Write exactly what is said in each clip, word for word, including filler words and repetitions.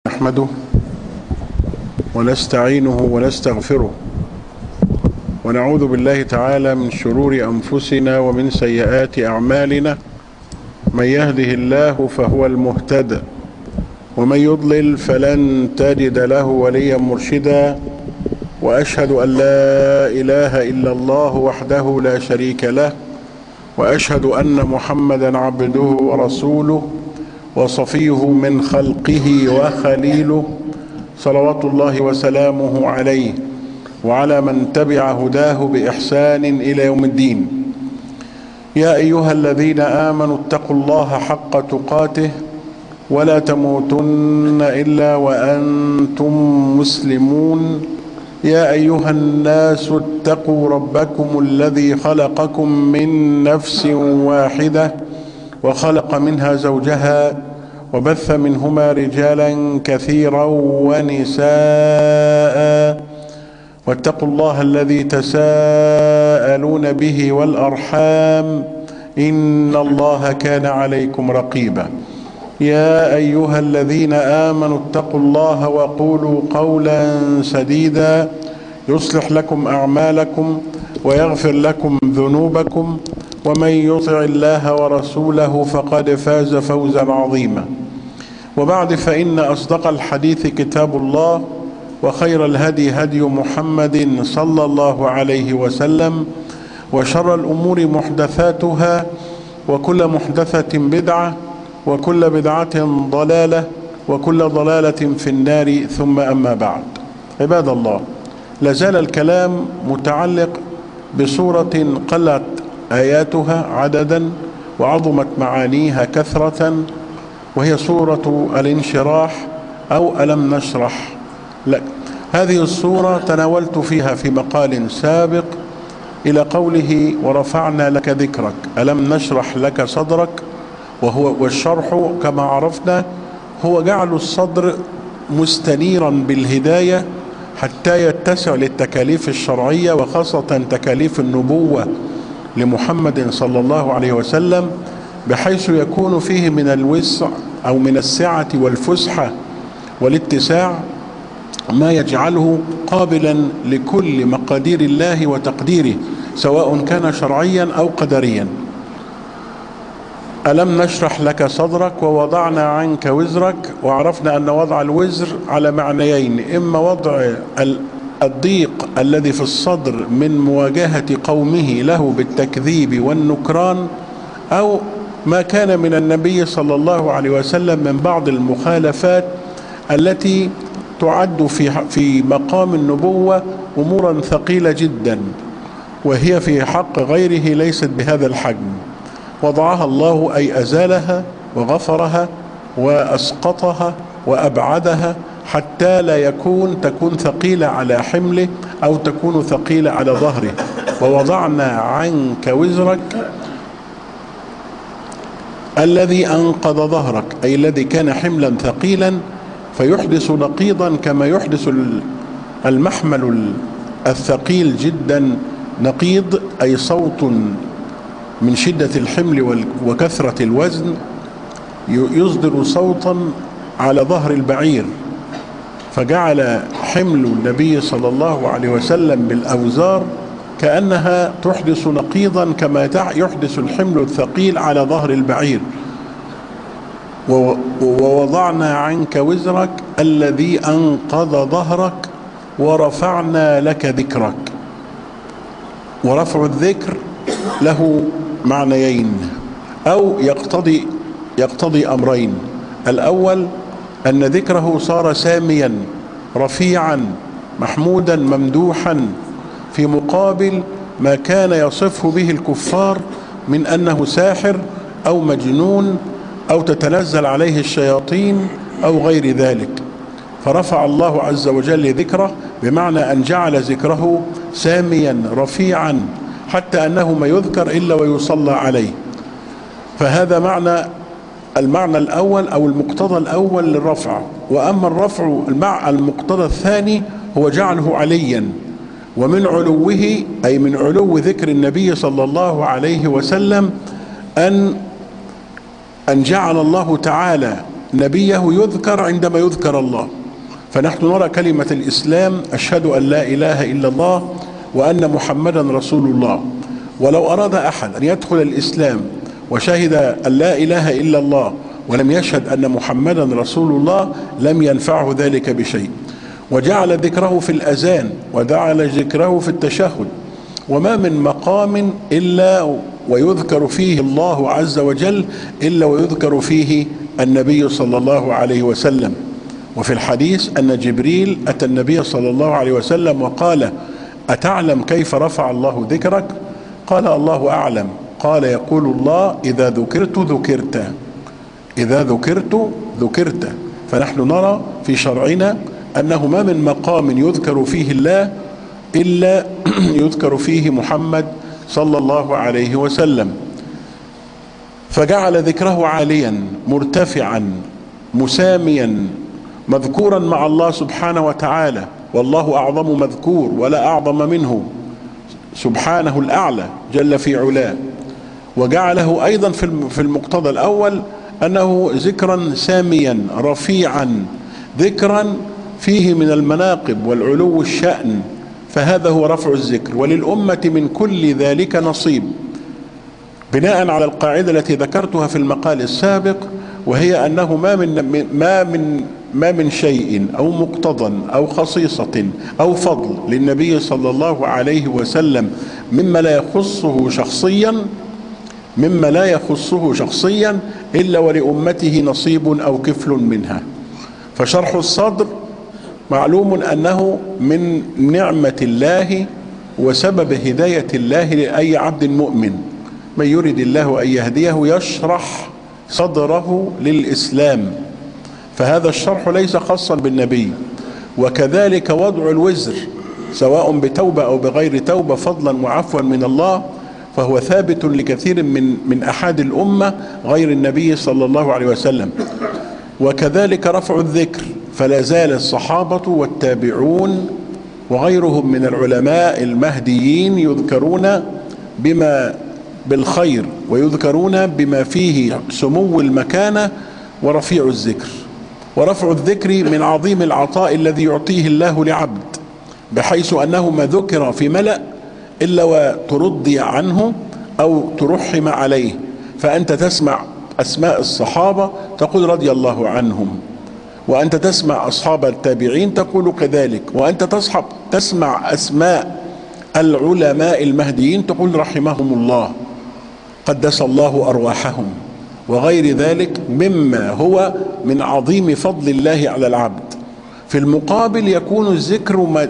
نحمده ونستعينه ونستغفره ونعوذ بالله تعالى من شرور أنفسنا ومن سيئات أعمالنا. من يهده الله فهو المهتد ومن يضلل فلن تجد له وليا مرشدا، وأشهد أن لا إله إلا الله وحده لا شريك له، وأشهد أن محمدا عبده ورسوله وصفيه من خلقه وخليله، صلوات الله وسلامه عليه وعلى من تبع هداه بإحسان إلى يوم الدين. يا أيها الذين آمنوا اتقوا الله حق تقاته ولا تموتن إلا وأنتم مسلمون. يا أيها الناس اتقوا ربكم الذي خلقكم من نفس واحدة وخلق منها زوجها وبث منهما رجالا كثيرا ونساء، واتقوا الله الذي تساءلون به والأرحام إن الله كان عليكم رقيبا. يا أيها الذين آمنوا اتقوا الله وقولوا قولا سديدا يصلح لكم أعمالكم ويغفر لكم ذنوبكم، ومن يطع الله ورسوله فقد فاز فوزا عظيما. وبعد، فإن أصدق الحديث كتاب الله، وخير الهدي هدي محمد صلى الله عليه وسلم، وشر الأمور محدثاتها، وكل محدثة بدعة، وكل بدعة ضلالة، وكل ضلالة في النار. ثم أما بعد، عباد الله، لازال الكلام متعلق بسورة قلت آياتها عددا وعظمت معانيها كثرة، وهي سورة الانشراح أو ألم نشرح لك. هذه السورة تناولت فيها في مقال سابق إلى قوله ورفعنا لك ذكرك، ألم نشرح لك صدرك. وهو والشرح كما عرفنا هو جعل الصدر مستنيرا بالهداية حتى يتسع للتكاليف الشرعية، وخاصة تكاليف النبوة لمحمد صلى الله عليه وسلم، بحيث يكون فيه من الوسع أو من السعة والفسحة والاتساع ما يجعله قابلا لكل مقادير الله وتقديره، سواء كان شرعيا أو قدريا. ألم نشرح لك صدرك ووضعنا عنك وزرك. وعرفنا أن وضع الوزر على معنيين: إما وضع الضيق الذي في الصدر من مواجهة قومه له بالتكذيب والنكران، أو ما كان من النبي صلى الله عليه وسلم من بعض المخالفات التي تعد في في مقام النبوة أمورا ثقيلة جدا، وهي في حق غيره ليست بهذا الحجم. وضعها الله أي أزالها وغفرها وأسقطها وأبعدها حتى لا يكون تكون ثقيلة على حمله أو تكون ثقيلة على ظهره. ووضعنا عنك وزرك الذي أنقض ظهرك، أي الذي كان حملا ثقيلا فيحدث نقيضا، كما يحدث المحمل الثقيل جدا نقيض، أي صوت من شدة الحمل وكثرة الوزن يصدر صوتا على ظهر البعير. فجعل حمل النبي صلى الله عليه وسلم بالأوزار كأنها تحدث نقيضا كما يحدث الحمل الثقيل على ظهر البعير. ووضعنا عنك وزرك الذي أنقض ظهرك ورفعنا لك ذكرك. ورفع الذكر له معنيين، أو يقتضي يقتضي أمرين. الأول أن ذكره صار ساميا رفيعا محمودا ممدوحا، في مقابل ما كان يصفه به الكفار من أنه ساحر أو مجنون أو تتنزل عليه الشياطين أو غير ذلك. فرفع الله عز وجل ذكره بمعنى أن جعل ذكره ساميا رفيعا حتى أنه ما يذكر إلا ويصلى عليه. فهذا معنى المعنى الأول أو المقتضى الأول للرفع. وأما الرفع المقتضى الثاني هو جعله عليا، ومن علوه أي من علو ذكر النبي صلى الله عليه وسلم أن أن جعل الله تعالى نبيه يذكر عندما يذكر الله. فنحن نرى كلمة الإسلام: أشهد أن لا إله إلا الله وأن محمدا رسول الله. ولو أراد أحد أن يدخل الإسلام وشهد أن لا إله إلا الله ولم يشهد أن محمدا رسول الله لم ينفعه ذلك بشيء. وجعل ذكره في الأذان وجعل ذكره في التشهد. وما من مقام إلا ويذكر فيه الله عز وجل إلا ويذكر فيه النبي صلى الله عليه وسلم. وفي الحديث أن جبريل أتى النبي صلى الله عليه وسلم وقال: أتعلم كيف رفع الله ذكرك؟ قال: الله أعلم. قال: يقول الله: إذا ذكرت ذكرت، إذا ذكرت ذكرت. فنحن نرى في شرعنا أنه ما من مقام يذكر فيه الله إلا يذكر فيه محمد صلى الله عليه وسلم. فجعل ذكره عاليا مرتفعا مساميا مذكورا مع الله سبحانه وتعالى، والله أعظم مذكور ولا أعظم منه سبحانه الأعلى جل في علاه. وجعله أيضا في المقتضى الأول أنه ذكرا ساميا رفيعا، ذكرا فيه من المناقب والعلو الشأن، فهذا هو رفع الذكر. وللأمة من كل ذلك نصيب، بناء على القاعدة التي ذكرتها في المقال السابق، وهي أنه ما من ما من ما من شيء أو مقتضى أو خصيصة أو فضل للنبي صلى الله عليه وسلم مما لا يخصه شخصيا مما لا يخصه شخصيا إلا ولأمته نصيب أو كفل منها. فشرح الصدر معلوم أنه من نعمة الله وسبب هداية الله لأي عبد مؤمن. من يريد الله أن يهديه يشرح صدره للإسلام، فهذا الشرح ليس خاصا بالنبي. وكذلك وضع الوزر سواء بتوبة أو بغير توبة فضلا وعفوا من الله، فهو ثابت لكثير من من أحد الأمة غير النبي صلى الله عليه وسلم. وكذلك رفع الذكر، فلا زال الصحابة والتابعون وغيرهم من العلماء المهديين يذكرون بما بالخير ويذكرون بما فيه سمو المكانة ورفيع الذكر. ورفع الذكر من عظيم العطاء الذي يعطيه الله لعبد، بحيث أنه ما ذكر في ملأ إلا وترضي عنه أو ترحم عليه. فأنت تسمع أسماء الصحابة تقول رضي الله عنهم، وأنت تسمع أصحاب التابعين تقول كذلك، وأنت تصحب تسمع أسماء العلماء المهديين تقول رحمهم الله قدس الله أرواحهم، وغير ذلك مما هو من عظيم فضل الله على العبد. في المقابل يكون الذكر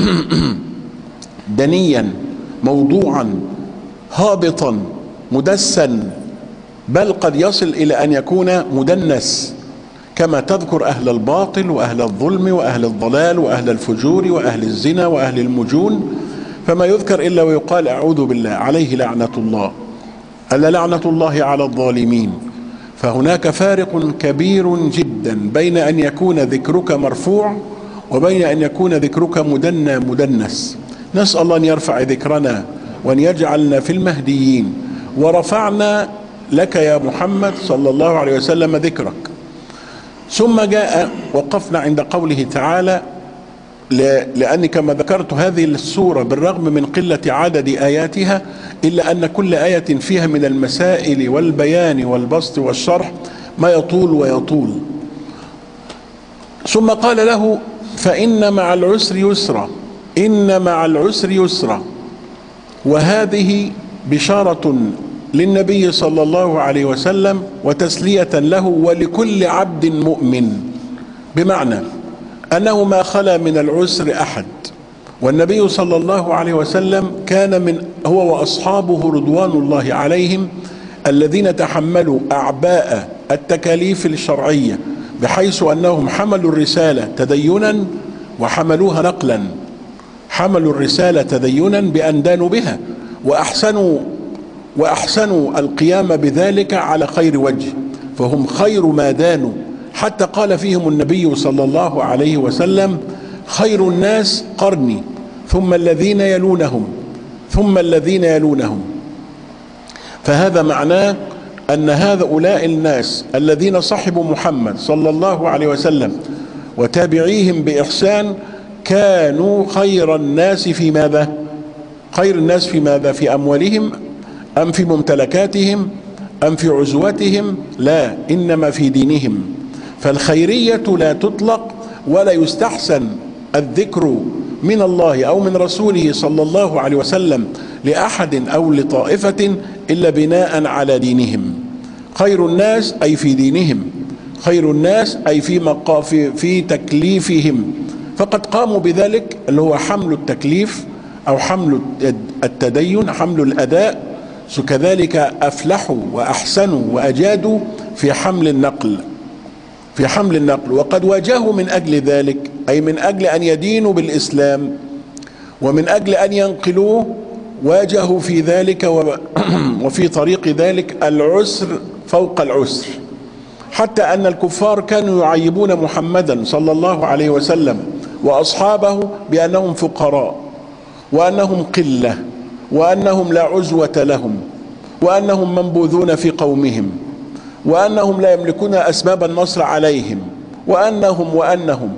دنيا موضوعا هابطا مدسا، بل قد يصل إلى أن يكون مدنس، كما تذكر أهل الباطل وأهل الظلم وأهل الضلال وأهل الفجور وأهل الزنا وأهل المجون، فما يذكر إلا ويقال أعوذ بالله عليه لعنة الله، ألا لعنة الله على الظالمين. فهناك فارق كبير جدا بين أن يكون ذكرك مرفوع وبين أن يكون ذكرك مدنى مدنس. نسأل الله أن يرفع ذكرنا وأن يجعلنا في المهديين. ورفعنا لك يا محمد صلى الله عليه وسلم ذكرك. ثم جاء وقفنا عند قوله تعالى، لأني كما ذكرت هذه السورة بالرغم من قلة عدد آياتها إلا أن كل آية فيها من المسائل والبيان والبسط والشرح ما يطول ويطول. ثم قال له: فإن مع العسر يسرا، إن مع العسر يسرا. وهذه بشارة للنبي صلى الله عليه وسلم وتسلية له ولكل عبد مؤمن، بمعنى أنه ما خلا من العسر أحد. والنبي صلى الله عليه وسلم كان من هو وأصحابه رضوان الله عليهم الذين تحملوا أعباء التكاليف الشرعية، بحيث أنهم حملوا الرسالة تدينا وحملوها نقلا. حملوا الرسالة تدينا بأن دانوا بها، وأحسنوا وأحسنوا القيام بذلك على خير وجه، فهم خير ما دانوا. حتى قال فيهم النبي صلى الله عليه وسلم: خير الناس قرني ثم الذين يلونهم ثم الذين يلونهم. فهذا معناه أن هؤلاء الناس الذين صحبوا محمد صلى الله عليه وسلم وتابعيهم بإحسان كانوا خير الناس في ماذا؟ خير الناس في ماذا؟ في أموالهم أم في ممتلكاتهم أم في عزوتهم؟ لا، إنما في دينهم. فالخيرية لا تطلق ولا يستحسن الذكر من الله أو من رسوله صلى الله عليه وسلم لأحد أو لطائفة إلا بناء على دينهم. خير الناس أي في دينهم، خير الناس أي في مقاف في تكليفهم، فقد قاموا بذلك اللي هو حمل التكليف أو حمل التدين، حمل الأداء. كذلك أفلحوا وأحسنوا وأجادوا في حمل النقل في حمل النقل وقد واجهوا من أجل ذلك، أي من أجل أن يدينوا بالإسلام ومن أجل أن ينقلوه، واجهوا في ذلك وفي طريق ذلك العسر فوق العسر، حتى أن الكفار كانوا يعيبون محمدا صلى الله عليه وسلم وأصحابه بأنهم فقراء وأنهم قلة وأنهم لا عزوة لهم وأنهم منبوذون في قومهم وأنهم لا يملكون أسباب النصر عليهم وأنهم وأنهم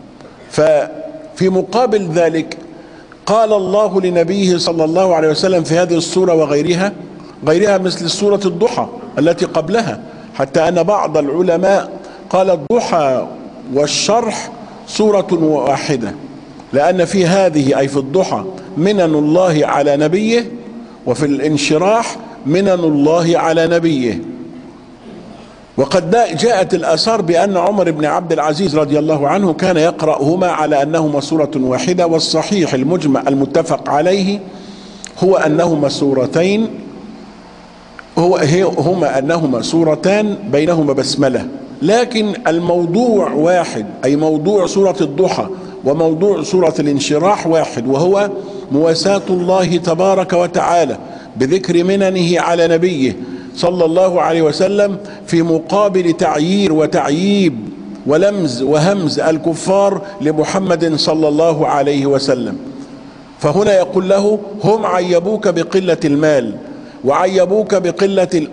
ففي مقابل ذلك قال الله لنبيه صلى الله عليه وسلم في هذه السورة وغيرها غيرها مثل سورة الضحى التي قبلها، حتى أن بعض العلماء قال الضحى والشرح سورة واحدة، لأن في هذه أي في الضحى منن الله على نبيه، وفي الانشراح منن الله على نبيه. وقد جاءت الآثار بأن عمر بن عبد العزيز رضي الله عنه كان يقرأهما على أنهما سورة واحدة، والصحيح المجمع المتفق عليه هو أنهما سورتين هو هما أنهما سورتان بينهما بسملة، لكن الموضوع واحد، أي موضوع سورة الضحى وموضوع سورة الانشراح واحد، وهو مواساة الله تبارك وتعالى بذكر مننه على نبيه صلى الله عليه وسلم في مقابل تعيير وتعييب ولمز وهمز الكفار لمحمد صلى الله عليه وسلم. فهنا يقول له هم عيبوك بقلة المال، وعيبوك بقلة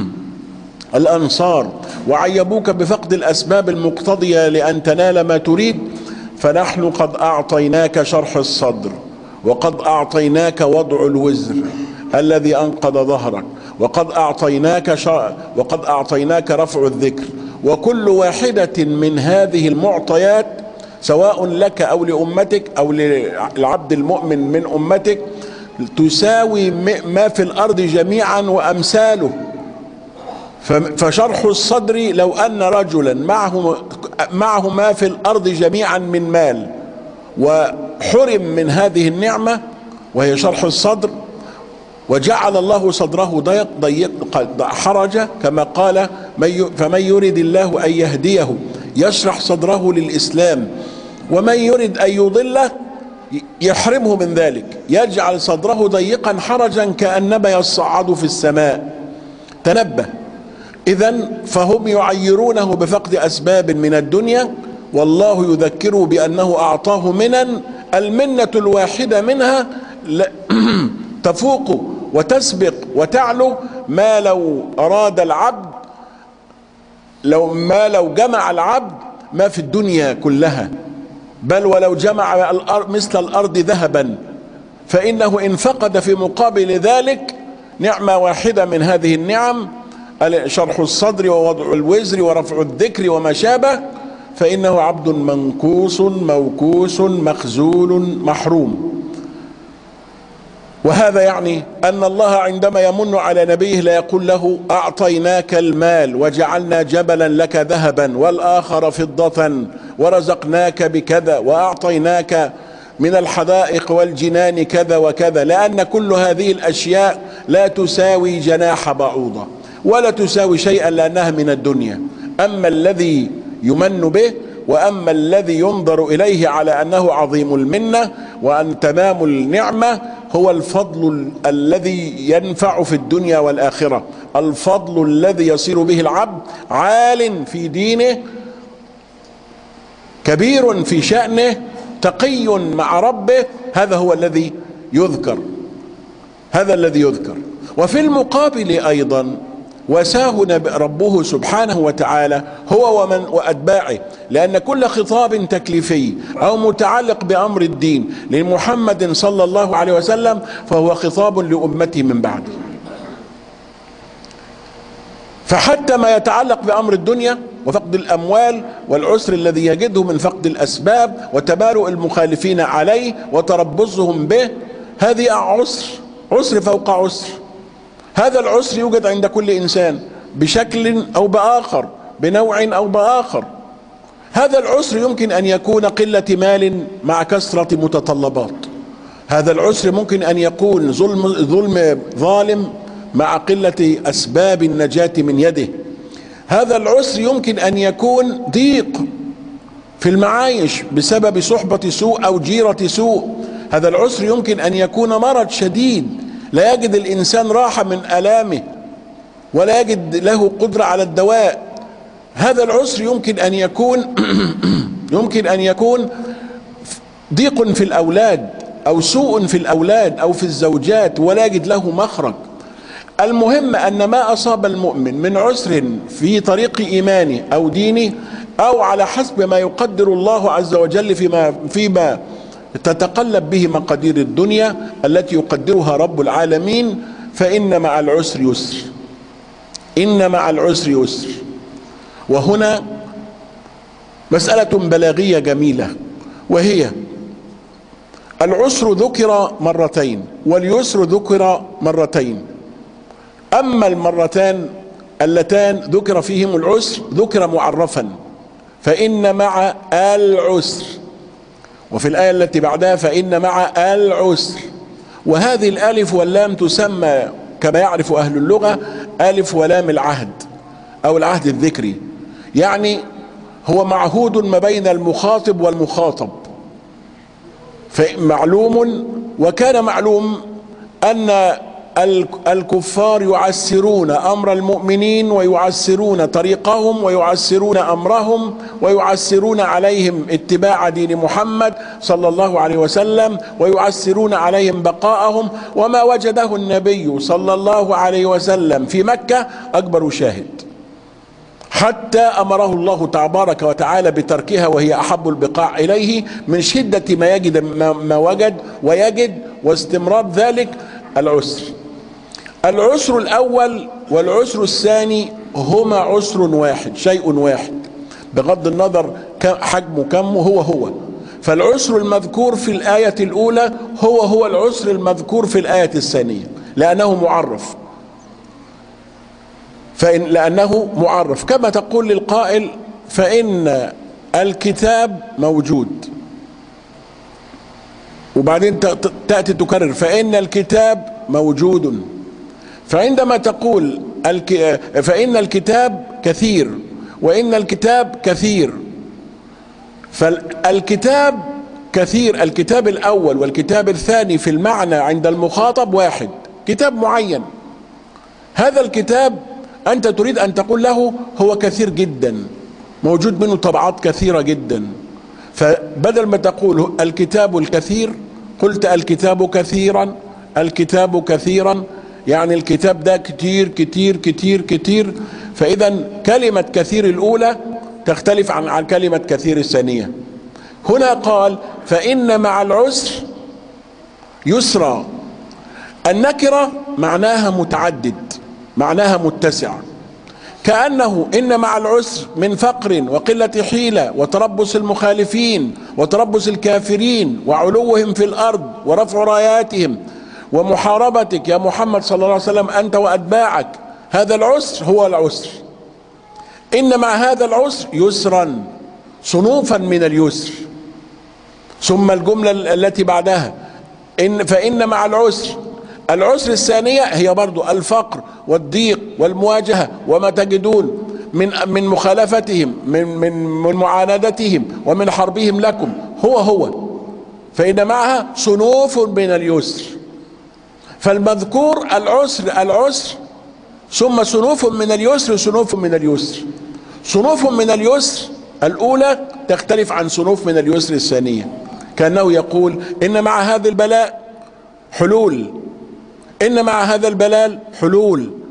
الأنصار، وعيبوك بفقد الأسباب المقتضية لأن تنال ما تريد، فنحن قد أعطيناك شرح الصدر، وقد أعطيناك وضع الوزر الذي أنقض ظهرك، وقد أعطيناك شر وقد أعطيناك رفع الذكر. وكل واحدة من هذه المعطيات سواء لك أو لأمتك أو للعبد المؤمن من أمتك تساوي ما في الأرض جميعا وأمثاله. فشرح الصدر لو أن رجلا معه معه ما في الأرض جميعا من مال وحرم من هذه النعمة وهي شرح الصدر، وجعل الله صدره ضيق ضيق حرج كما قال فمن يرد الله أن يهديه يشرح صدره للإسلام، ومن يرد أن يضله يحرمه من ذلك، يجعل صدره ضيقا حرجا كأنما يصعد في السماء. تنبه، إذن فهم يعيرونه بفقد أسباب من الدنيا، والله يذكره بأنه أعطاه منن، المنة الواحدة منها تفوق وتسبق وتعلو ما لو أراد العبد لو ما لو جمع العبد ما في الدنيا كلها، بل ولو جمع مثل الأرض ذهبا، فإنه إن فقد في مقابل ذلك نعمة واحدة من هذه النعم، شرح الصدر ووضع الوزر ورفع الذكر وما شابه، فإنه عبد منكوس موكوس مخزول محروم. وهذا يعني أن الله عندما يمن على نبيه لا يقول له أعطيناك المال وجعلنا جبلا لك ذهبا والآخر فضة ورزقناك بكذا وأعطيناك من الحدائق والجنان كذا وكذا، لأن كل هذه الأشياء لا تساوي جناح بعوضة ولا تساوي شيئا لأنها من الدنيا. أما الذي يمن به وأما الذي ينظر إليه على أنه عظيم المنة وأن تمام النعمة هو الفضل الذي ينفع في الدنيا والآخرة، الفضل الذي يصير به العبد عال في دينه كبير في شأنه تقي مع ربه، هذا هو الذي يذكر هذا الذي يذكر. وفي المقابل أيضا واساه ربه سبحانه وتعالى هو ومن وأتباعه، لأن كل خطاب تكليفي أو متعلق بأمر الدين لمحمد صلى الله عليه وسلم فهو خطاب لأمته من بعده. فحتى ما يتعلق بأمر الدنيا وفقد الأموال والعسر الذي يجده من فقد الأسباب وتبارؤ المخالفين عليه وتربصهم به، هذه عسر، عسر فوق عسر. هذا العسر يوجد عند كل إنسان بشكل أو بآخر، بنوع أو بآخر. هذا العسر يمكن أن يكون قلة مال مع كثرة متطلبات. هذا العسر ممكن أن يكون ظلم ظلم ظالم مع قلة أسباب النجاة من يده. هذا العسر يمكن أن يكون ضيق في المعايش بسبب صحبة سوء أو جيرة سوء. هذا العسر يمكن أن يكون مرض شديد لا يجد الإنسان راحة من آلامه ولا يجد له قدرة على الدواء. هذا العسر يمكن أن يكون يمكن أن يكون ضيق في الأولاد أو سوء في الأولاد أو في الزوجات ولا يجد له مخرج. المهم أن ما أصاب المؤمن من عسر في طريق إيمانه أو دينه أو على حسب ما يقدر الله عز وجل فيما فيما تتقلب به مقادير الدنيا التي يقدرها رب العالمين، فإن مع العسر يسر، إن مع العسر يسر. وهنا مسألة بلاغية جميلة، وهي العسر ذكر مرتين واليسر ذكر مرتين. أما المرتان اللتان ذكر فيهم العسر ذكر معرفا، فإن مع العسر، وفي الآية التي بعدها فإن مع العسر. وهذه الألف واللام تسمى كما يعرف أهل اللغة ألف ولام العهد أو العهد الذكري، يعني هو معهود ما بين المخاطب والمخاطب. فمعلوم وكان معلوم أن الكفار يعسرون أمر المؤمنين ويعسرون طريقهم ويعسرون أمرهم ويعسرون عليهم اتباع دين محمد صلى الله عليه وسلم ويعسرون عليهم بقاءهم. وما وجده النبي صلى الله عليه وسلم في مكة أكبر شاهد، حتى أمره الله تبارك وتعالى بتركها وهي أحب البقاع إليه من شدة ما يجد ما وجد ويجد واستمرار ذلك العسر. العسر الأول والعسر الثاني هما عسر واحد، شيء واحد بغض النظر حجمه كمه هو هو. فالعسر المذكور في الآية الأولى هو هو العسر المذكور في الآية الثانية لأنه معرف، فإن لأنه معرف كما تقول للقائل فإن الكتاب موجود، وبعدين تأتي تكرر فإن الكتاب موجود. فعندما تقول فإن الكتاب كثير وإن الكتاب كثير، فالكتاب كثير، الكتاب الأول والكتاب الثاني في المعنى عند المخاطب واحد، كتاب معين. هذا الكتاب أنت تريد أن تقول له هو كثير جدا، موجود منه طبعات كثيرة جدا، فبدل ما تقول الكتاب الكثير قلت الكتاب كثيرا، الكتاب كثيرا، يعني الكتاب ده كتير كتير كتير كتير. فإذا كلمة كثير الأولى تختلف عن عن كلمة كثير الثانية. هنا قال فإن مع العسر يسرا. النكرة معناها متعدد، معناها متسع، كأنه إن مع العسر من فقر وقلة حيلة وتربص المخالفين وتربص الكافرين وعلوهم في الأرض ورفع راياتهم ومحاربتك يا محمد صلى الله عليه وسلم أنت وأتباعك، هذا العسر هو العسر. إن مع هذا العسر يسرا، صنوفا من اليسر. ثم الجملة التي بعدها إن فإن مع العسر، العسر الثانية هي برضو الفقر والضيق والمواجهة وما تجدون من من مخالفتهم من من من معاندتهم ومن حربهم لكم هو هو. فإن معها صنوف من اليسر. فالمذكور العسر العسر ثم صنوف من اليسر صنوف من اليسر. صنوف من اليسر الأولى تختلف عن صنوف من اليسر الثانية، كأنه يقول إن مع هذا البلاء حلول، إن مع هذا البلاء حلول.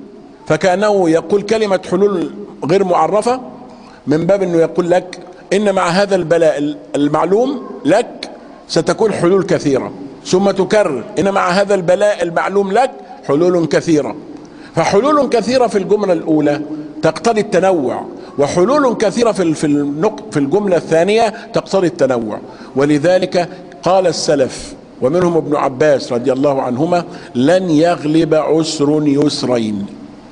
فكأنه يقول كلمة حلول غير معرفة من باب أنه يقول لك إن مع هذا البلاء المعلوم لك ستكون حلول كثيرة، ثم تكرر إن مع هذا البلاء المعلوم لك حلول كثيرة. فحلول كثيرة في الجملة الأولى تقتضي التنوع، وحلول كثيرة في في الجملة الثانية تقتضي التنوع. ولذلك قال السلف ومنهم ابن عباس رضي الله عنهما: لن يغلب عسر يسرين.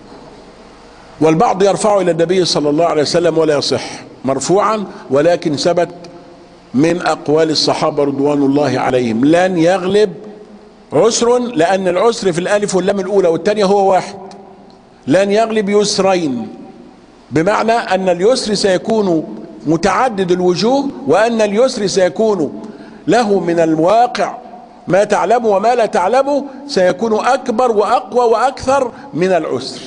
والبعض يرفعه إلى النبي صلى الله عليه وسلم ولا يصح مرفوعا، ولكن ثبت من أقوال الصحابة رضوان الله عليهم: لن يغلب عسر، لأن العسر في الألف واللام الأولى والثانية هو واحد. لن يغلب يسرين، بمعنى أن اليسر سيكون متعدد الوجوه، وأن اليسر سيكون له من الواقع ما تعلمه وما لا تعلمه، سيكون أكبر وأقوى وأكثر من العسر.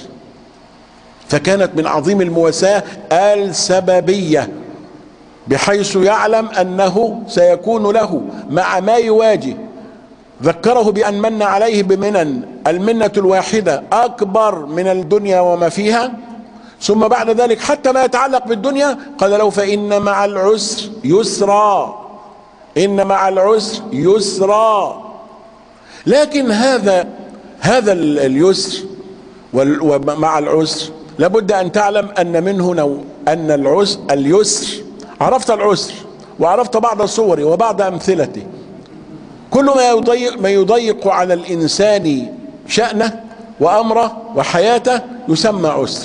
فكانت من عظيم المواساة السببية، بحيث يعلم أنه سيكون له مع ما يواجه. ذكره بأن من عليه بمنن، المنة الواحدة أكبر من الدنيا وما فيها. ثم بعد ذلك حتى ما يتعلق بالدنيا قال له: فإن مع العسر يسرا، إن مع العسر يسرا. لكن هذا هذا اليسر ومع العسر لابد أن تعلم أن منه نوع، أن العسر اليسر عرفت العسر وعرفت بعض صوره وبعض أمثلته. كل ما يضيق, ما يضيق على الإنسان شأنه وأمره وحياته يسمى عسر.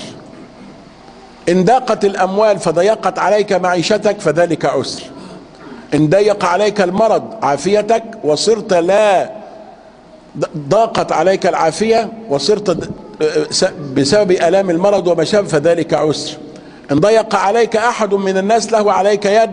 إن ضاقت الأموال فضيقت عليك معيشتك فذلك عسر. إن ضيق عليك المرض عافيتك وصرت لا ضاقت عليك العافية وصرت بسبب آلام المرض وما شابه فذلك عسر. إن ضيق عليك أحد من الناس له عليك يد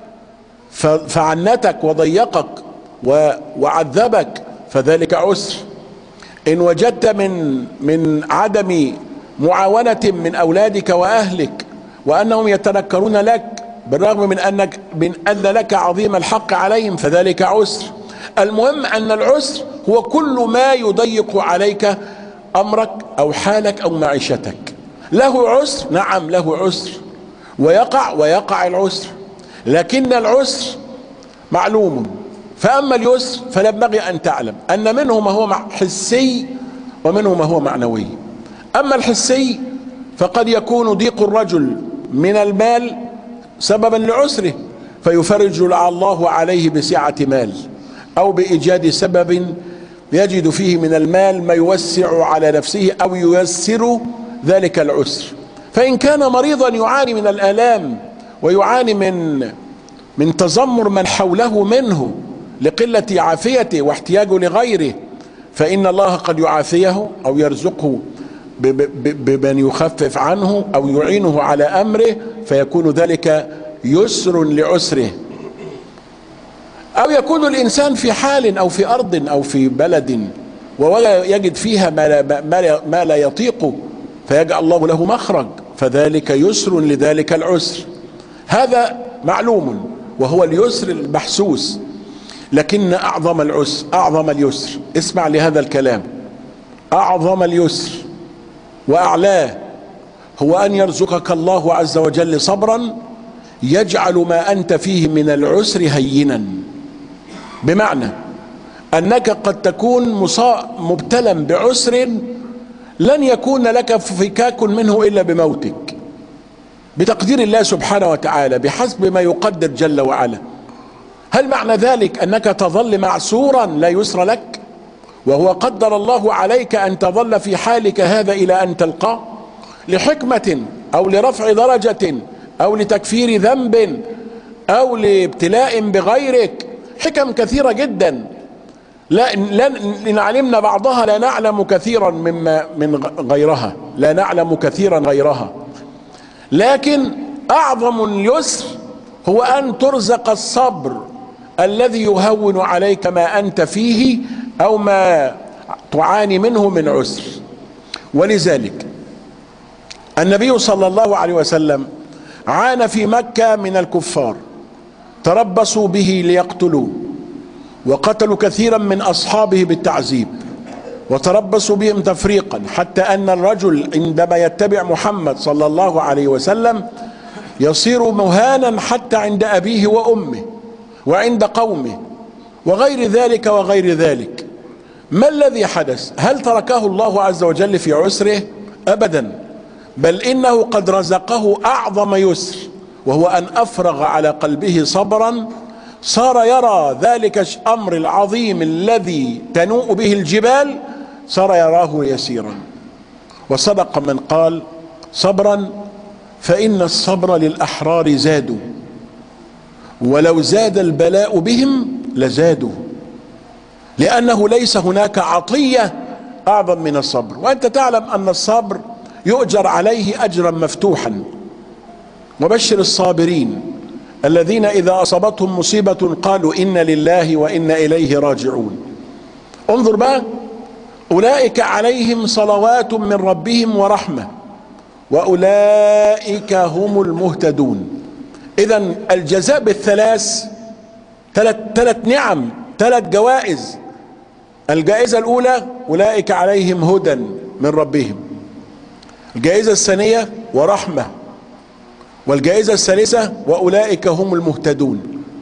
فعنتك وضيقك وعذبك فذلك عسر. إن وجدت من من عدم معاونة من أولادك وأهلك وأنهم يتنكرون لك بالرغم من أنك من أن لك عظيم الحق عليهم فذلك عسر. المهم أن العسر هو كل ما يضيق عليك أمرك أو حالك أو معيشتك. له عسر، نعم له عسر، ويقع ويقع العسر، لكن العسر معلوم. فأما اليسر فينبغي أن تعلم أن منه ما هو حسي ومنه ما هو معنوي. أما الحسي فقد يكون ضيق الرجل من المال سببا لعسره، فيفرج الله عليه بسعة مال أو بإيجاد سبب يجد فيه من المال ما يوسع على نفسه أو ييسر ذلك العسر. فإن كان مريضا يعاني من الآلام ويعاني من من تذمر من حوله منه لقلة عافيته واحتياجه لغيره، فإن الله قد يعافيه أو يرزقه بمن يخفف عنه أو يعينه على أمره، فيكون ذلك يسر لعسره. أو يكون الإنسان في حال أو في أرض أو في بلد ولا يجد فيها ما لا, ما لا يطيق، فيجعل الله له مخرج، فذلك يسر لذلك العسر. هذا معلوم وهو اليسر المحسوس. لكن أعظم العسر أعظم اليسر، اسمع لهذا الكلام، أعظم اليسر وأعلاه هو أن يرزقك الله عز وجل صبرا يجعل ما أنت فيه من العسر هينا. بمعنى أنك قد تكون مبتلا بعسر لن يكون لك فكاك منه إلا بموتك بتقدير الله سبحانه وتعالى بحسب ما يقدر جل وعلا. هل معنى ذلك أنك تظل معسورا لا يسر لك، وهو قدر الله عليك أن تظل في حالك هذا إلى أن تلقاه لحكمة أو لرفع درجة أو لتكفير ذنب أو لابتلاء بغيرك؟ حكم كثيرة جدا، لا إن علمنا بعضها لا نعلم كثيرا مما من غيرها، لا نعلم كثيرا غيرها. لكن أعظم اليسر هو أن ترزق الصبر الذي يهون عليك ما أنت فيه أو ما تعاني منه من عسر. ولذلك النبي صلى الله عليه وسلم عانى في مكة من الكفار، تربصوا به ليقتلوه وقتلوا كثيرا من أصحابه بالتعذيب، وتربصوا بهم تفريقا، حتى أن الرجل عندما يتبع محمد صلى الله عليه وسلم يصير مهانا حتى عند أبيه وأمه وعند قومه وغير ذلك وغير ذلك. ما الذي حدث؟ هل تركه الله عز وجل في عسره؟ أبدا، بل إنه قد رزقه أعظم يسر، وهو أن أفرغ على قلبه صبرا، صار يرى ذلك الأمر العظيم الذي تنوء به الجبال صار يراه يسيرا. وصدق من قال: صبرا فإن الصبر للأحرار زاد، ولو زاد البلاء بهم لزادوا، لأنه ليس هناك عطية أعظم من الصبر. وأنت تعلم أن الصبر يؤجر عليه أجرا مفتوحا. وبشر الصابرين الذين إذا أصابتهم مصيبة قالوا إنا لله وإنا إليه راجعون. انظر بقى: أولئك عليهم صلوات من ربهم ورحمة وأولئك هم المهتدون. إذن الجزاء بالثلاث، ثلاث ثلاث نعم، ثلاث جوائز. الجائزة الأولى: أولئك عليهم هدى من ربهم. الجائزة الثانية: ورحمة. والجائزة الثالثة: وأولئك هم المهتدون.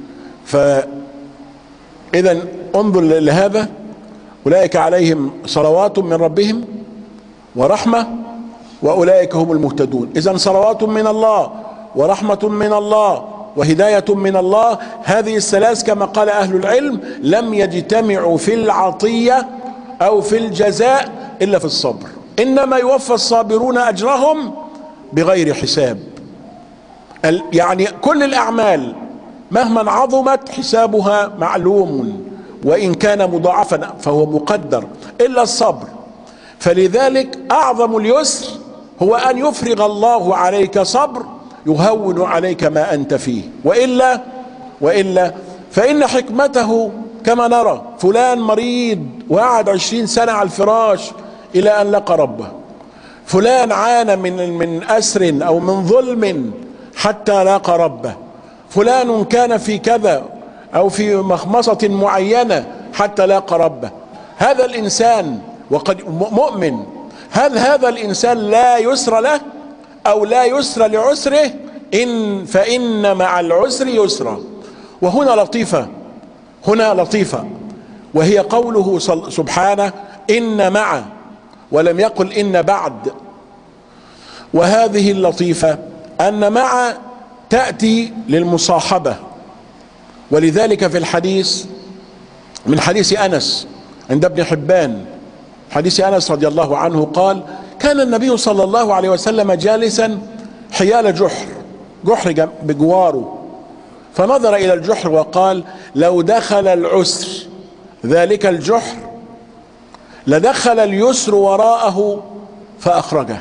فإذا انظر لهذا: أولئك عليهم صلوات من ربهم ورحمة وأولئك هم المهتدون. إذا صلوات من الله ورحمة من الله وهداية من الله، هذه الثلاث كما قال أهل العلم لم يجتمعوا في العطية أو في الجزاء إلا في الصبر. إنما يوفى الصابرون أجرهم بغير حساب. يعني كل الأعمال مهما عظمت حسابها معلوم، وإن كان مضاعفا فهو مقدر، إلا الصبر. فلذلك أعظم اليسر هو أن يفرغ الله عليك صبر يهون عليك ما أنت فيه. وإلا وإلا فإن حكمته كما نرى: فلان مريض وقعد عشرين سنة على الفراش إلى أن لقى ربه، فلان عانى من من أسر أو من ظلم حتى لاقى ربه، فلان كان في كذا أو في مخمصة معينة حتى لاقى ربه. هذا الإنسان وقد مؤمن، هل هذا الإنسان لا يسر له أو لا يسر لعسره؟ إن فإن مع العسر يسرا. وهنا لطيفة، هنا لطيفة، وهي قوله سبحانه: إن مع، ولم يقل إن بعد. وهذه اللطيفة أن مع تأتي للمصاحبة. ولذلك في الحديث من حديث أنس عند ابن حبان، حديث أنس رضي الله عنه قال: كان النبي صلى الله عليه وسلم جالسا حيال جحر، جحر بجواره، فنظر إلى الجحر وقال: لو دخل العسر ذلك الجحر لدخل اليسر وراءه فأخرجه.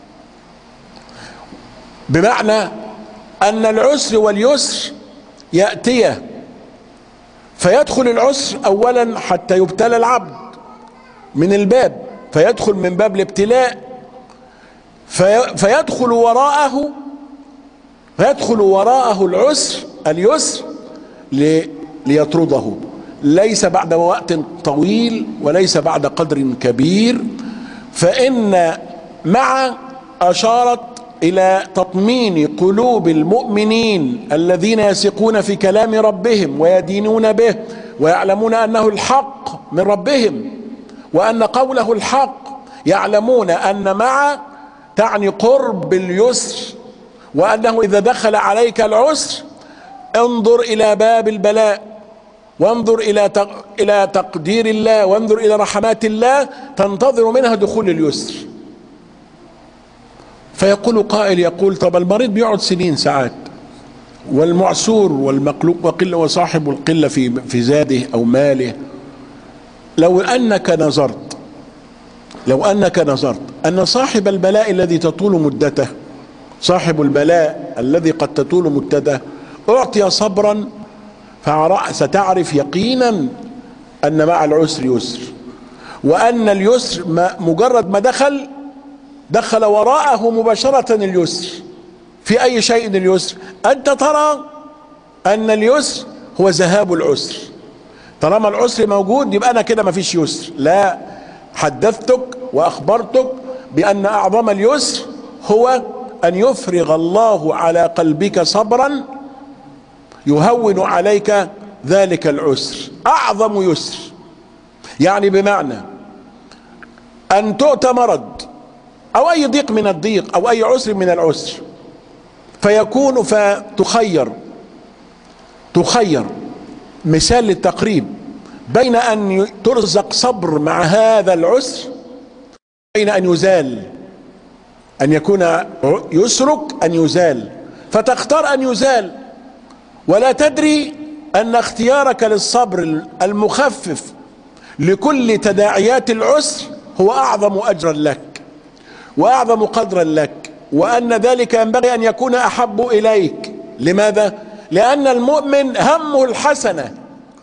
بمعنى أن العسر واليسر يأتيه، فيدخل العسر أولا حتى يبتلى العبد من الباب، فيدخل من باب الابتلاء، في فيدخل وراءه فيدخل وراءه العسر اليسر ليطرده، ليس بعد وقت طويل وليس بعد قدر كبير. فإن مع أشارت إلى تطمين قلوب المؤمنين الذين يثقون في كلام ربهم ويدينون به ويعلمون أنه الحق من ربهم وأن قوله الحق، يعلمون أن مع تعني قرب اليسر، وأنه إذا دخل عليك العسر انظر إلى باب البلاء، وانظر إلى إلى تقدير الله، وانظر إلى رحمات الله، تنتظر منها دخول اليسر. فيقول قائل يقول: طب المريض بيقعد سنين ساعات، والمعسور والمقلوب وقل وصاحب القلة في في زاده أو ماله. لو أنك نظرت لو أنك نظرت أن صاحب البلاء الذي تطول مدته، صاحب البلاء الذي قد تطول مدته أعطي صبرا، ستعرف يقينا أن مع العسر يسر، وأن اليسر مجرد ما دخل دخل وراءه مباشرة اليسر. في أي شيء اليسر؟ أنت ترى أن اليسر هو ذهاب العسر. طالما العسر موجود يبقى أنا كده مفيش يسر. لا، حدثتك وأخبرتك بأن أعظم اليسر هو أن يفرغ الله على قلبك صبرا يهون عليك ذلك العسر. أعظم يسر يعني بمعنى أن تؤتى مرض أو أي ضيق من الضيق أو أي عسر من العسر، فيكون فتخير تخير مثال للتقريب بين أن ترزق صبر مع هذا العسر، بين أن يزال، أن يكون يسرك أن يزال، فتختار أن يزال ولا تدري أن اختيارك للصبر المخفف لكل تداعيات العسر هو أعظم أجرا لك وأعظم قدرا لك، وأن ذلك ينبغي أن يكون أحب إليك. لماذا؟ لأن المؤمن همه الحسنة،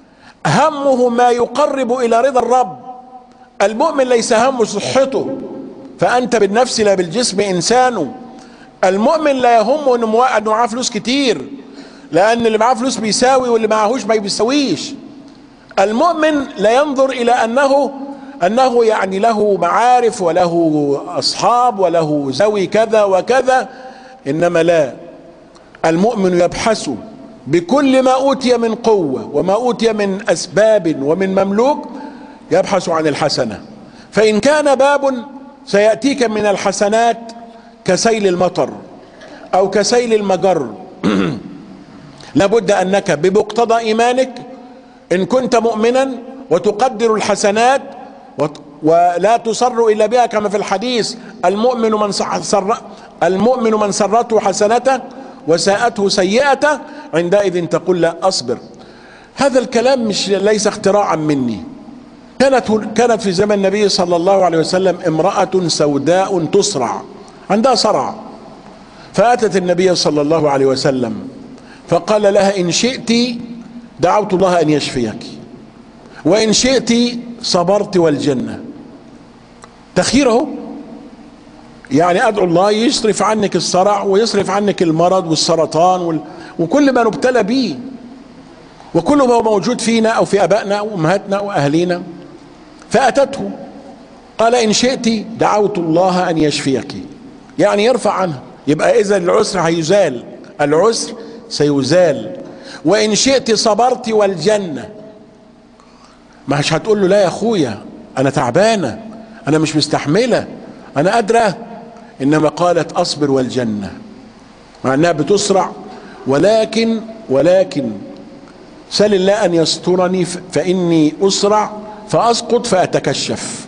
همه ما يقرب إلى رضا الرب. المؤمن ليس همه صحته، فأنت بالنفس لا بالجسم إنسان. المؤمن لا يهمه أنه معاه فلوس كتير، لأن اللي معاه فلوس بيساوي واللي معهوش ما بيساويش. المؤمن لا ينظر إلى أنه أنه يعني له معارف وله أصحاب وله ذوي كذا وكذا، إنما لا، المؤمن يبحث بكل ما أوتي من قوة وما أوتي من أسباب ومن مملوك، يبحث عن الحسنة. فإن كان باب سيأتيك من الحسنات كسيل المطر أو كسيل المجر لابد أنك بمقتضى إيمانك إن كنت مؤمنا وتقدر الحسنات ولا تصر إلا بها، كما في الحديث المؤمن من سر المؤمن من سرته حسنته وساءته سيئته، عندئذ تقول لا أصبر. هذا الكلام مش ليس اختراعا مني. كانت كانت في زمن النبي صلى الله عليه وسلم امرأة سوداء تصرع، عندها صرع، فأتت النبي صلى الله عليه وسلم فقال لها إن شئت دعوت الله أن يشفيك، وإن شئت صبرت والجنة. تخيره، يعني أدعو الله يصرف عنك الصرع ويصرف عنك المرض والسرطان وال... وكل ما نبتلى به، وكل ما هو موجود فينا أو في أبائنا وأمهاتنا وأهلينا. فأتته قال إن شئت دعوت الله أن يشفيك، يعني يرفع عنها. يبقى إذا العسر هيزال، العسر سيزال. وإن شئت صبرت والجنة، مش هتقول له لا يا أخويا أنا تعبانة أنا مش مستحملة أنا قادرة، إنما قالت أصبر والجنة، مع أنها بتسرع، ولكن ولكن سل الله أن يسترني فإني أسرع فأسقط فأتكشف.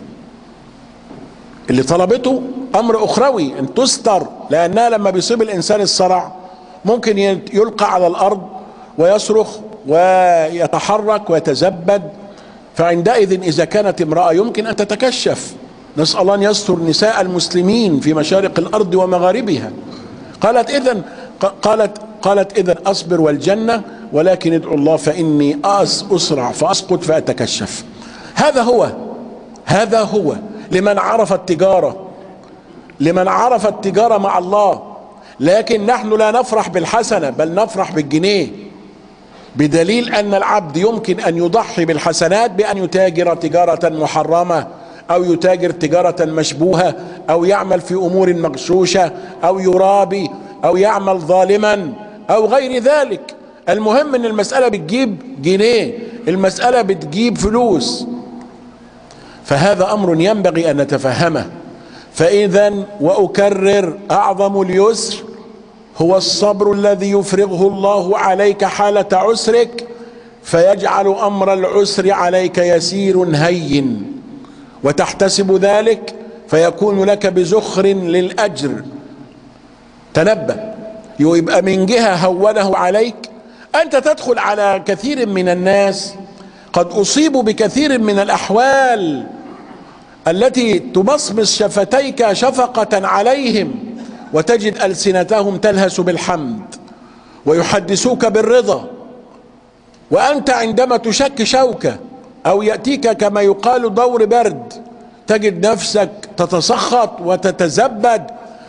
اللي طلبته أمر أخروي أن تستر، لأنها لما بيصيب الإنسان الصرع ممكن يلقى على الأرض ويصرخ ويتحرك ويتزبد، فعندئذ إذا كانت امرأة يمكن أن تتكشف. نسأل الله أن يستر نساء المسلمين في مشارق الأرض ومغاربها. قالت إذن قالت قالت إذن أصبر والجنة، ولكن ادعو الله فإني أسرع فأسقط فأتكشف. هذا هو هذا هو لمن عرف التجارة، لمن عرف التجارة مع الله. لكن نحن لا نفرح بالحسنة بل نفرح بالجنيه، بدليل أن العبد يمكن أن يضحي بالحسنات بأن يتاجر تجارة محرمة أو يتاجر تجارة مشبوهة أو يعمل في أمور مغشوشة أو يرابي أو يعمل ظالما أو غير ذلك. المهم أن المسألة بتجيب جنيه، المسألة بتجيب فلوس. فهذا أمر ينبغي أن نتفهمه. فإذا وأكرر أعظم اليسر هو الصبر الذي يفرغه الله عليك حالة عسرك، فيجعل أمر العسر عليك يسير هين، وتحتسب ذلك فيكون لك بزخر للأجر. تنبه، يبقى من جهة هونه عليك. أنت تدخل على كثير من الناس قد أصيبوا بكثير من الأحوال التي تمصمص شفتيك شفقة عليهم، وتجد ألسنتهم تلهس بالحمد ويحدثوك بالرضا، وأنت عندما تشك شوكة أو يأتيك كما يقال دور برد تجد نفسك تتسخط وتتزبد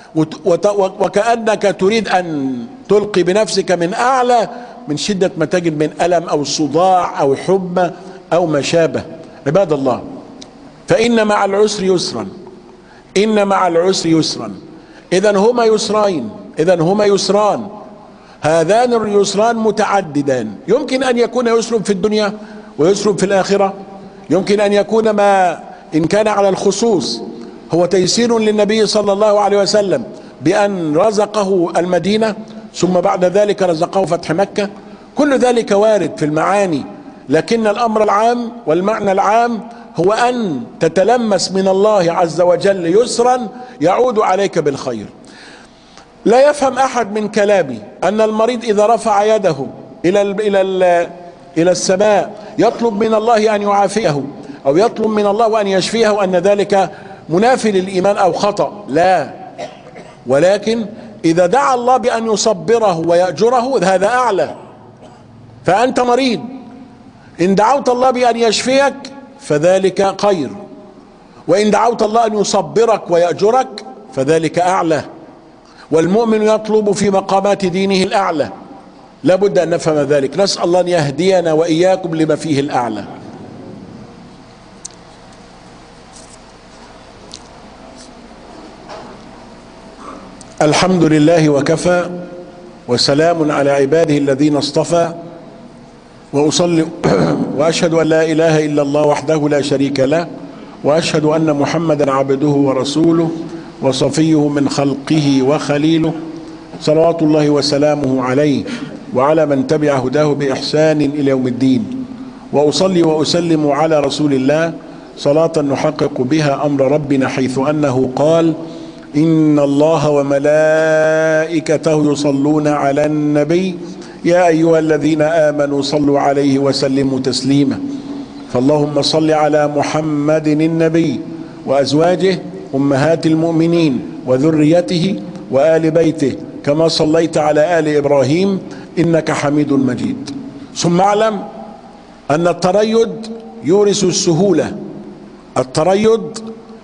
وكأنك تريد أن تلقي بنفسك من أعلى من شدة ما تجد من ألم أو صداع أو حمى أو ما شابه. عباد الله، فإن مع العسر يسرا، إن مع العسر يسرا. إذن هما يسرين، إذن هما يسران، هذان اليسران متعددان. يمكن أن يكون يسر في الدنيا ويسر في الآخرة، يمكن أن يكون ما إن كان على الخصوص هو تيسير للنبي صلى الله عليه وسلم بأن رزقه المدينة ثم بعد ذلك رزقه فتح مكة، كل ذلك وارد في المعاني، لكن الأمر العام والمعنى العام هو أن تتلمس من الله عز وجل يسرا يعود عليك بالخير. لا يفهم أحد من كلامي أن المريض إذا رفع يده إلى ال إلى ال إلى السماء يطلب من الله أن يعافيه أو يطلب من الله أن يشفيه وأن ذلك منافي للإيمان أو خطأ، لا، ولكن إذا دعا الله بأن يصبره ويأجره هذا أعلى. فأنت مريض، إن دعوت الله بأن يشفيك فذلك خير، وإن دعوت الله أن يصبرك ويأجرك فذلك أعلى. والمؤمن يطلب في مقامات دينه الأعلى، لابد أن نفهم ذلك. نسأل الله أن يهدينا وإياكم لما فيه الأعلى. الحمد لله وكفى، وسلام على عباده الذين اصطفى، وأصلي وأشهد أن لا إله إلا الله وحده لا شريك له، وأشهد أن محمدا عبده ورسوله وصفيه من خلقه وخليله، صلوات الله وسلامه عليه وعلى من تبع هداه بإحسان إلى يوم الدين. وأصلي وأسلم على رسول الله صلاة نحقق بها أمر ربنا، حيث أنه قال: إن الله وملائكته يصلون على النبي يا أيها الذين آمنوا صلوا عليه وسلموا تسليما. فاللهم صل على محمد النبي وأزواجه أمهات المؤمنين وذريته وآل بيته كما صليت على آل إبراهيم إنك حميد مجيد. ثم اعلم أن التريد يورث السهولة، التريد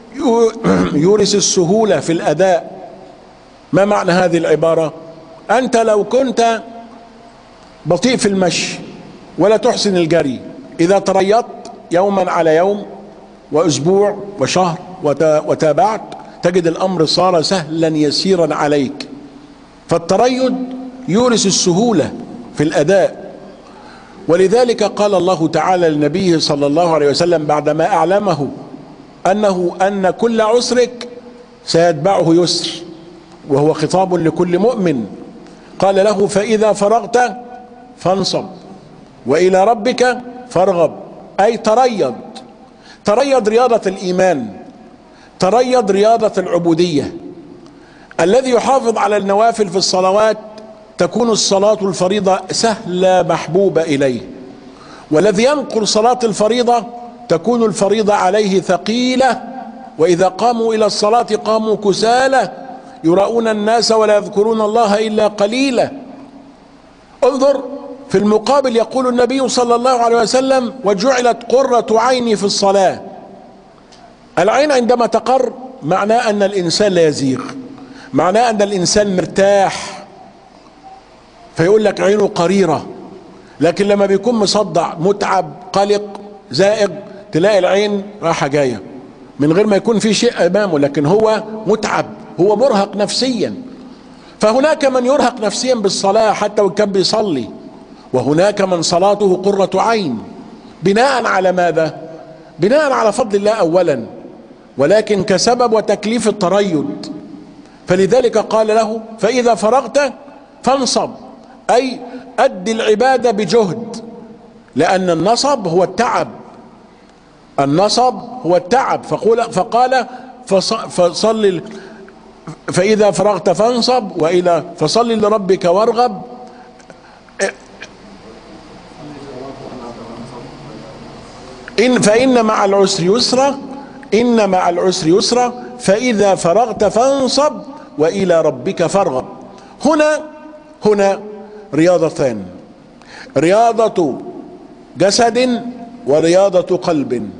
يورث السهولة في الأداء. ما معنى هذه العبارة؟ أنت لو كنت بطيء في المشي ولا تحسن الجري، إذا تريضت يوما على يوم وأسبوع وشهر وتابعت تجد الأمر صار سهلا يسيرا عليك. فالتريد يورث السهولة في الأداء. ولذلك قال الله تعالى لنبيه صلى الله عليه وسلم بعدما أعلمه أنه أن كل عسرك سيتبعه يسر، وهو خطاب لكل مؤمن، قال له: فإذا فرغت فانصب وإلى ربك فارغب. أي تريض، تريض رياضة الإيمان، تريض رياضة العبودية. الذي يحافظ على النوافل في الصلوات تكون الصلاة الفريضة سهلة محبوبة إليه، والذي ينقل صلاة الفريضة تكون الفريضة عليه ثقيلة، وإذا قاموا إلى الصلاة قاموا كسالى يراؤون الناس ولا يذكرون الله إلا قليلا. انظر في المقابل يقول النبي صلى الله عليه وسلم: وجعلت قرة عيني في الصلاة. العين عندما تقر معناه أن الإنسان لا يزيغ، معناه أن الإنسان مرتاح، فيقول لك عينه قريرة. لكن لما بيكون مصدع متعب قلق زائغ تلاقي العين راحة جاية من غير ما يكون في شيء أمامه، لكن هو متعب، هو مرهق نفسيا. فهناك من يرهق نفسيا بالصلاة حتى وإن كان بيصلي، وهناك من صلاته قرة عين. بناء على ماذا؟ بناء على فضل الله أولا، ولكن كسبب وتكليف التريد. فلذلك قال له: فإذا فرغت فانصب، أي أدي العبادة بجهد، لأن النصب هو التعب، النصب هو التعب. فقال, فقال فصل فإذا فرغت فانصب وإلى فصل لربك وارغب. إن فإن مع العسر يسرا، إن مع العسر يسرا، فإذا فرغت فانصب وإلى ربك فارغب. هنا هنا رياضتان، رياضة جسد ورياضة قلب.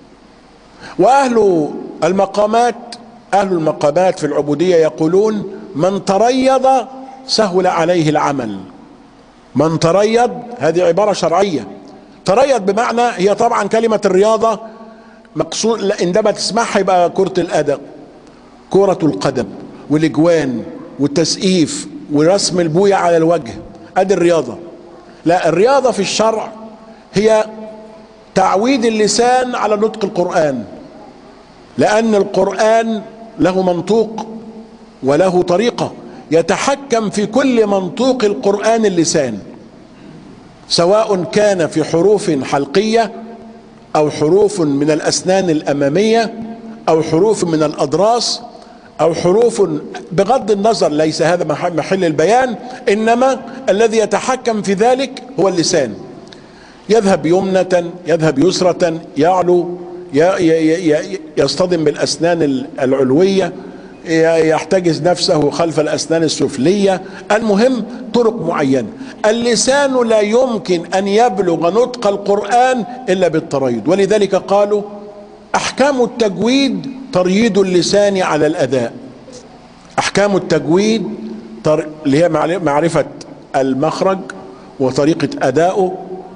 وأهل المقامات أهل المقامات في العبودية يقولون: من تريض سهل عليه العمل. من تريض هذه عبارة شرعية، تريض بمعنى، هي طبعا كلمة الرياضة مقصود عندما تسمعها يبقى كرة القدم، كرة القدم والاجوان والتسقيف ورسم البوية على الوجه، ادي الرياضة. لا، الرياضة في الشرع هي تعويد اللسان على نطق القرآن، لأن القرآن له منطوق وله طريقة، يتحكم في كل منطوق القرآن اللسان، سواء كان في حروف حلقية أو حروف من الأسنان الأمامية أو حروف من الأضراس أو حروف، بغض النظر ليس هذا محل البيان، إنما الذي يتحكم في ذلك هو اللسان. يذهب يمنة، يذهب يسرة، يعلو، يصطدم بالأسنان العلوية، يحتجز نفسه خلف الأسنان السفلية. المهم طرق معينة. اللسان لا يمكن أن يبلغ نطق القرآن إلا بالتريض، ولذلك قالوا أحكام التجويد ترييد اللسان على الأداء. أحكام التجويد اللي هي معرفة المخرج وطريقة أدائه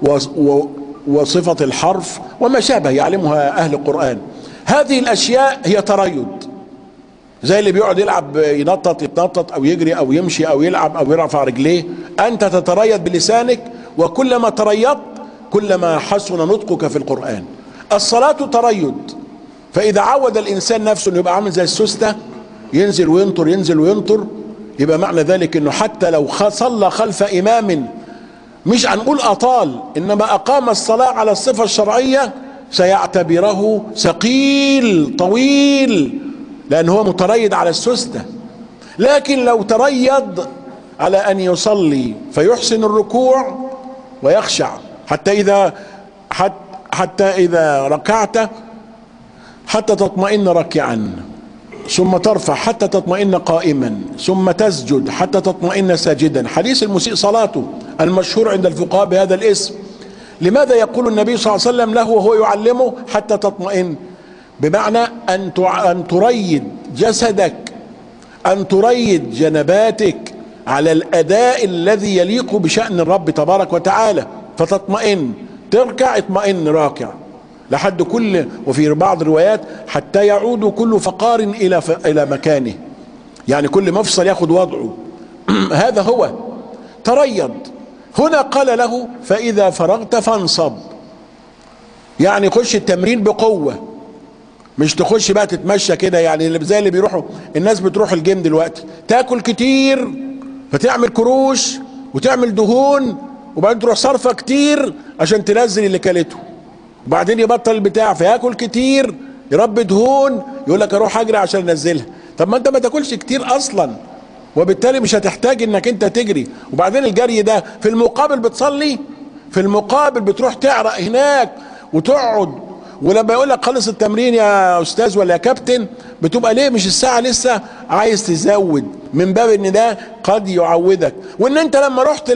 وصفة الحرف وما شابه يعلمها أهل القرآن. هذه الأشياء هي تريض، زي اللي بيقعد يلعب ينطط يتنطط أو يجري أو يمشي أو يلعب أو يرفع رجليه. أنت تتريض بلسانك، وكلما تريضت كلما حسن نطقك في القرآن. الصلاة تريض، فإذا عود الإنسان نفسه أنه يبقى عامل زي السوستة، ينزل وينطر ينزل وينطر، يبقى معنى ذلك أنه حتى لو صلى خلف إمام مش هنقول أطال، إنما أقام الصلاة على الصفة الشرعية، سيعتبره ثقيل طويل، لأنه هو متريض على السوستة. لكن لو تريض على أن يصلي فيحسن الركوع ويخشع، حتى إذا حتى, حتى إذا ركعت حتى تطمئن راكعا، ثم ترفع حتى تطمئن قائما، ثم تسجد حتى تطمئن ساجدا. حديث المسيء صلاته المشهور عند الفقهاء بهذا الاسم. لماذا يقول النبي صلى الله عليه وسلم له وهو يعلمه حتى تطمئن؟ بمعنى أن أن تريد جسدك، أن تريد جنباتك على الأداء الذي يليق بشأن الرب تبارك وتعالى، فتطمئن. تركع اطمئن راكع لحد كل، وفي بعض الروايات حتى يعود كل فقار إلى إلى مكانه، يعني كل مفصل ياخد وضعه. هذا هو تريض. هنا قال له فإذا فرغت فانصب، يعني خش التمرين بقوة، مش تخش بقى تتمشى كده، يعني زي اللي بيروحوا الناس بتروح الجيم دلوقتي، تاكل كتير فتعمل كروش وتعمل دهون، وبعدين تروح صرفة كتير عشان تنزل اللي كلته، وبعدين يبطل البتاع فياكل كتير يربي دهون، يقول لك اروح اجري عشان انزلها. طب ما انت ما تاكلش كتير اصلا، وبالتالي مش هتحتاج انك انت تجري. وبعدين الجري ده في المقابل بتصلي، في المقابل بتروح تعرق هناك وتقعد، ولما يقول لك خلص التمرين يا استاذ ولا يا كابتن، بتبقى ليه مش الساعه لسه عايز تزود، من باب ان ده قد يعودك. وان انت لما رحت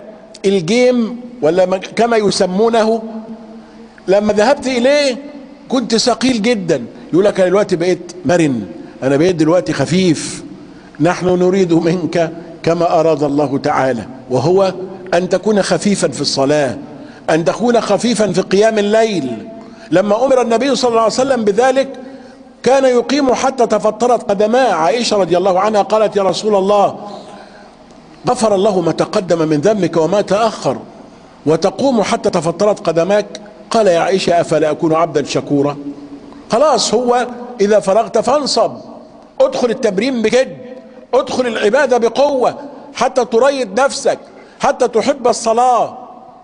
الجيم ولا كما يسمونه، لما ذهبت اليه كنت ثقيل جدا، يقول لك انا دلوقتي بقيت مرن، انا بقيت دلوقتي خفيف. نحن نريد منك كما اراد الله تعالى، وهو ان تكون خفيفا في الصلاه، ان تكون خفيفا في قيام الليل. لما امر النبي صلى الله عليه وسلم بذلك كان يقيم حتى تفطرت قدماه. عائشه رضي الله عنها قالت يا رسول الله غفر الله ما تقدم من ذنبك وما تاخر، وتقوم حتى تفطرت قدماك؟ قال يا عائشه افلا اكون عبدا شكورا؟ خلاص، هو اذا فرغت فانصب، ادخل التمرين بجد، ادخل العباده بقوه حتى تريد نفسك، حتى تحب الصلاه،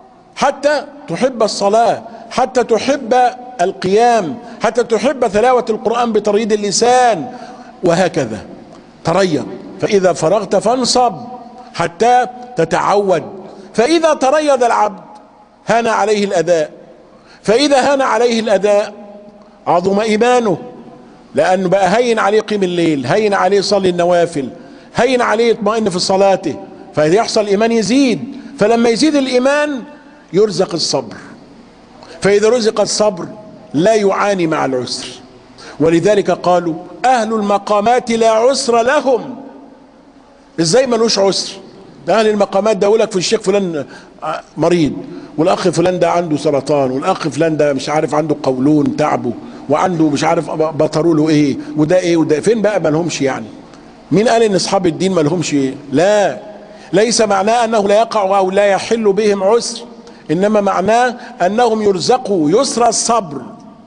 حتى تحب الصلاه، حتى تحب القيام، حتى تحب تلاوة القرآن بتريد اللسان، وهكذا تريض. فإذا فرغت فانصب حتى تتعود. فإذا تريض العبد هان عليه الأداء، فإذا هان عليه الأداء عظم إيمانه، لأنه بقى هين عليه قيم الليل، هين عليه صلي النوافل، هين عليه يطمئن في صلاته، فيحصل إيمان يزيد. فلما يزيد الإيمان يرزق الصبر، فإذا رزق الصبر لا يعاني مع العسر. ولذلك قالوا أهل المقامات لا عسر لهم. إزاي ملوش عسر؟ أهل المقامات ده يقول لك في الشيخ فلان مريض، والاخ فلان ده عنده سرطان، والاخ فلان ده مش عارف عنده قولون تعبه، وعنده مش عارف بطروا له ايه، وده ايه وده فين بقى ما لهمش يعني؟ مين قال ان اصحاب الدين ما لهمش ايه؟ لا، ليس معناه انه لا يقع او لا يحل بهم عسر، انما معناه انهم يرزقوا يسر الصبر،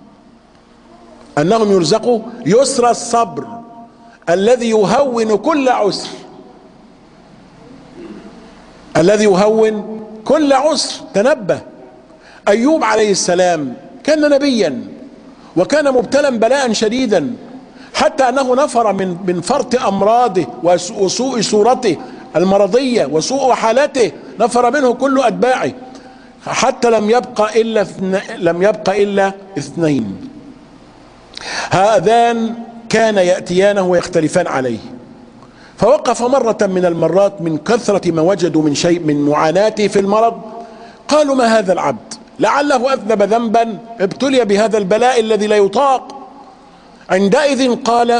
انهم يرزقوا يسر الصبر الذي يهون كل عسر، الذي يهون كل عسر. تنبه، ايوب عليه السلام كان نبيا وكان مبتلا بلاء شديدا، حتى انه نفر من من فرط امراضه وسوء صورته المرضيه وسوء حالته، نفر منه كل اتباعه، حتى لم يبقى الا لم يبقى الا اثنين، هذان كان ياتيانه ويختلفان عليه. فوقف مرة من المرات من كثرة ما وجدوا من شيء من معاناته في المرض، قالوا ما هذا العبد لعله أذنب ذنبا ابتلي بهذا البلاء الذي لا يطاق. عندئذ قال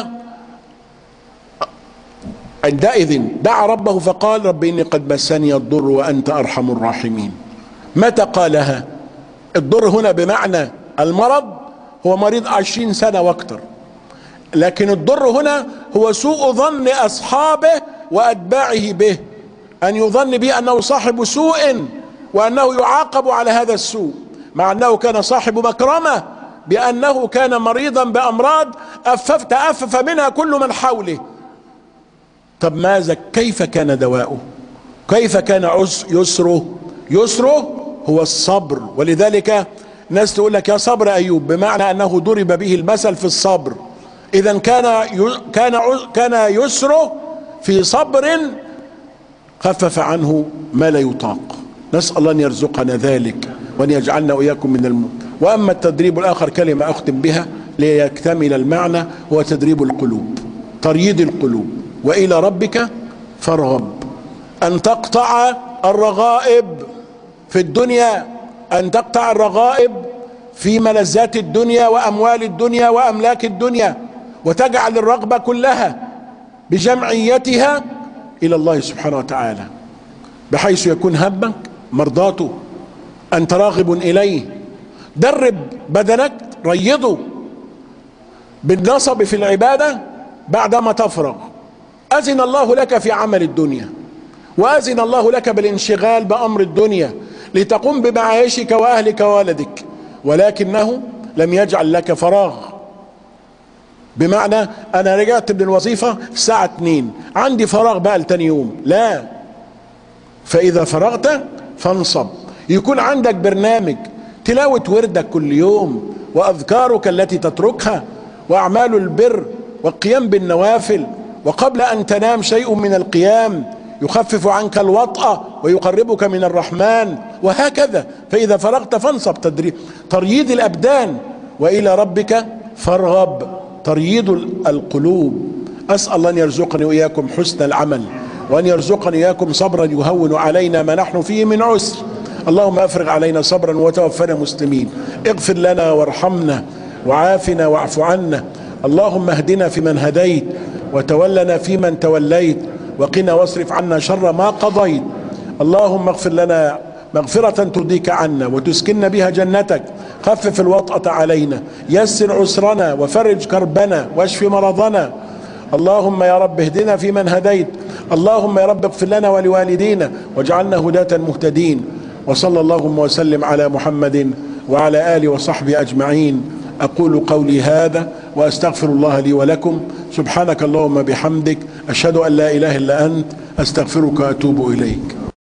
عندئذ دعا ربه فقال رب إني قد مسني الضر وأنت أرحم الراحمين. متى قالها؟ الضر هنا بمعنى المرض، هو مريض عشرين سنة واكثر، لكن الضر هنا هو سوء ظن أصحابه وأتباعه به، أن يظن به أنه صاحب سوء وأنه يعاقب على هذا السوء، مع أنه كان صاحب مكرمة بأنه كان مريضا بأمراض أفف تأفف منها كل من حوله. طب ماذا كيف كان دواؤه؟ كيف كان يسره؟ يسره هو الصبر. ولذلك ناس تقول لك يا صبر أيوب، بمعنى أنه ضرب به المثل في الصبر. إذا كان كان كان يسره في صبر خفف عنه ما لا يطاق. نسأل الله أن يرزقنا ذلك وأن يجعلنا وإياكم من المؤمنين. وأما التدريب الآخر كلمة أختم بها ليكتمل المعنى، هو تدريب القلوب، ترييد القلوب. وإلى ربك فارغب، أن تقطع الرغائب في الدنيا، أن تقطع الرغائب في ملذات الدنيا وأموال الدنيا وأملاك الدنيا، وتجعل الرغبة كلها بجمعيتها إلى الله سبحانه وتعالى، بحيث يكون همك مرضاته، أنت راغب إليه. درب بدنك، ريضه بالنصب في العبادة بعدما تفرغ. أذن الله لك في عمل الدنيا، وأذن الله لك بالانشغال بأمر الدنيا لتقوم بمعايشك وأهلك وولدك، ولكنه لم يجعل لك فراغ. بمعنى أنا رجعت من الوظيفة الساعة اتنين، عندي فراغ بقى لتاني يوم، لا. فإذا فرغت فانصب، يكون عندك برنامج تلاوة وردك كل يوم، وأذكارك التي تتركها، وأعمال البر، والقيام بالنوافل، وقبل أن تنام شيء من القيام يخفف عنك الوطأة ويقربك من الرحمن، وهكذا. فإذا فرغت فانصب، ترييد الأبدان. وإلى ربك فارغب، ترييد القلوب. أسأل الله أن يرزقني وإياكم حسن العمل، وأن يرزقني وإياكم صبرا يهون علينا ما نحن فيه من عسر. اللهم أفرغ علينا صبرا وتوفنا مسلمين. اغفر لنا وارحمنا وعافنا واعف عنا. اللهم اهدنا فيمن هديت، وتولنا فيمن توليت، وقنا واصرف عنا شر ما قضيت. اللهم اغفر لنا مغفرة ترضيك عنا وتسكننا بها جنتك، خفف الوطأة علينا، يسر عسرنا وفرج كربنا واشف مرضنا. اللهم يا رب اهدنا فيمن هديت، اللهم يا رب اغفر لنا ولوالدينا واجعلنا هداة مهتدين. وصلى اللهم وسلم على محمد وعلى آله وصحبه أجمعين. أقول قولي هذا وأستغفر الله لي ولكم. سبحانك اللهم بحمدك، أشهد أن لا إله إلا أنت، أستغفرك وأتوب إليك.